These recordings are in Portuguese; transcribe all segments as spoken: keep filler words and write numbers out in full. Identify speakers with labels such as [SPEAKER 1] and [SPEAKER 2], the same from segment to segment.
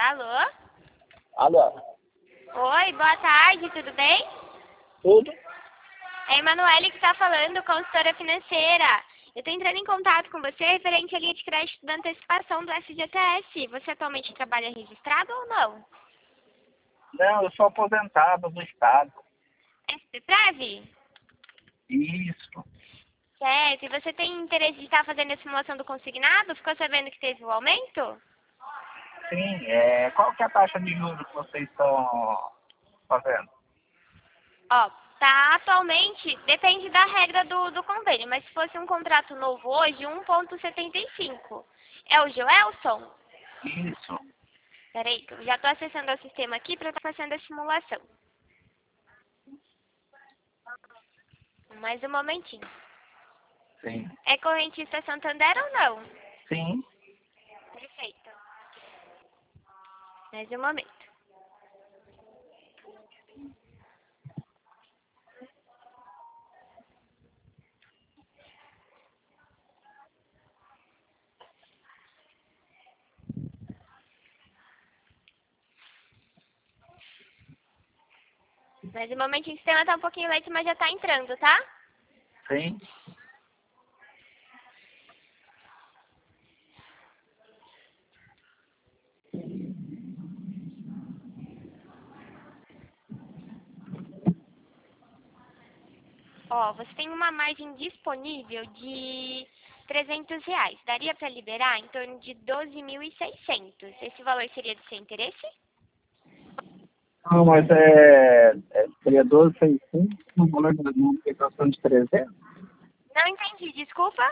[SPEAKER 1] Alô?
[SPEAKER 2] Alô?
[SPEAKER 1] Oi, boa tarde, tudo bem?
[SPEAKER 2] Tudo?
[SPEAKER 1] É a Emanuele que está falando, consultora financeira. Eu estou entrando em contato com você referente à linha de crédito da antecipação do F G T S. Você atualmente trabalha registrado ou não?
[SPEAKER 2] Não, eu sou aposentado do Estado.
[SPEAKER 1] SPPrev?
[SPEAKER 2] Isso.
[SPEAKER 1] Certo. E você tem interesse de estar fazendo a simulação do consignado? Ficou sabendo que teve o aumento?
[SPEAKER 2] Sim, é, qual que é a taxa de juros que vocês estão fazendo?
[SPEAKER 1] Ó, tá atualmente, depende da regra do, do convênio, mas se fosse um contrato novo hoje, um vírgula setenta e cinco. É o Joelson?
[SPEAKER 2] Isso.
[SPEAKER 1] Peraí, que eu já estou acessando o sistema aqui para estar fazendo a simulação. Mais um momentinho.
[SPEAKER 2] Sim.
[SPEAKER 1] É correntista Santander ou não?
[SPEAKER 2] Sim.
[SPEAKER 1] Perfeito. Mais um momento. Mais um momentinho, o sistema está um pouquinho lento, mas já está entrando, tá?
[SPEAKER 2] Sim.
[SPEAKER 1] Ó, você tem uma margem disponível de trezentos reais. Daria para liberar em torno de doze mil e seiscentos. Esse valor seria do seu interesse?
[SPEAKER 2] Não, mas é, é seria doze vírgula sessenta e cinco no valor da multiplicação de trezentos.
[SPEAKER 1] Não entendi, desculpa.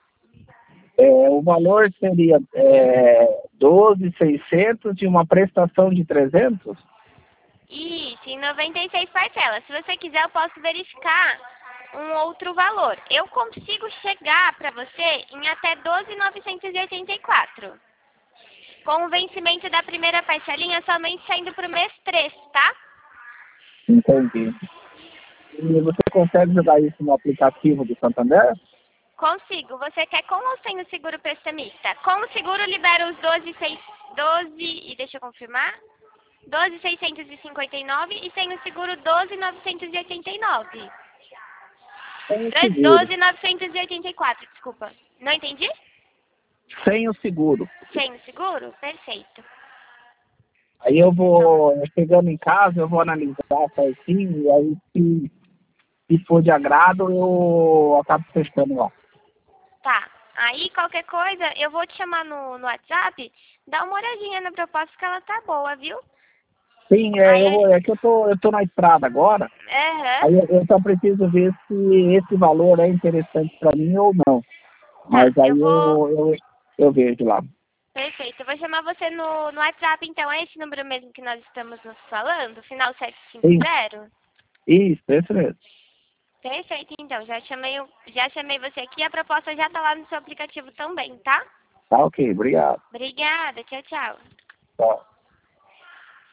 [SPEAKER 2] É, o valor seria é, doze mil e seiscentos de uma prestação de trezentos?
[SPEAKER 1] Isso, em noventa e seis parcelas. Se você quiser, eu posso verificar um outro valor. Eu consigo chegar para você em até doze mil novecentos e oitenta e quatro. Com o vencimento da primeira parcelinha somente saindo para o mês três, tá?
[SPEAKER 2] Entendi. E você consegue jogar isso no aplicativo do Santander?
[SPEAKER 1] Consigo. Você quer com ou sem o seguro prestamista? Com o seguro libera os doze, seis, doze e deixa eu confirmar. doze mil seiscentos e cinquenta e nove e sem o seguro doze mil novecentos e oitenta e nove.
[SPEAKER 2] Sem o seguro.
[SPEAKER 1] doze mil novecentos e oitenta e quatro, desculpa. Não entendi?
[SPEAKER 2] Sem o seguro.
[SPEAKER 1] Sem o seguro? Perfeito.
[SPEAKER 2] Aí eu vou, chegando em casa, eu vou analisar certinho, e aí se, se for de agrado, eu acabo fechando lá.
[SPEAKER 1] Tá. Aí, qualquer coisa, eu vou te chamar no, no WhatsApp, dá uma olhadinha na proposta que ela tá boa, viu?
[SPEAKER 2] Sim, é,
[SPEAKER 1] Aí,
[SPEAKER 2] eu, é que eu tô, eu tô na estrada agora,
[SPEAKER 1] aham.
[SPEAKER 2] aí eu, eu só preciso ver se esse valor é interessante para mim ou não.
[SPEAKER 1] Tá,
[SPEAKER 2] Mas aí
[SPEAKER 1] eu vou...
[SPEAKER 2] eu, eu, eu vejo lá.
[SPEAKER 1] Perfeito. Eu vou chamar você no, no WhatsApp, então. É esse número mesmo que nós estamos nos falando? Final sete cinco
[SPEAKER 2] Sim,
[SPEAKER 1] zero?
[SPEAKER 2] isso, esse mesmo.
[SPEAKER 1] Perfeito, então. Já chamei, o- já chamei você aqui. A proposta já tá lá no seu aplicativo também, tá?
[SPEAKER 2] Tá ok, obrigado.
[SPEAKER 1] Obrigada. Tchau, tchau.
[SPEAKER 2] Tchau.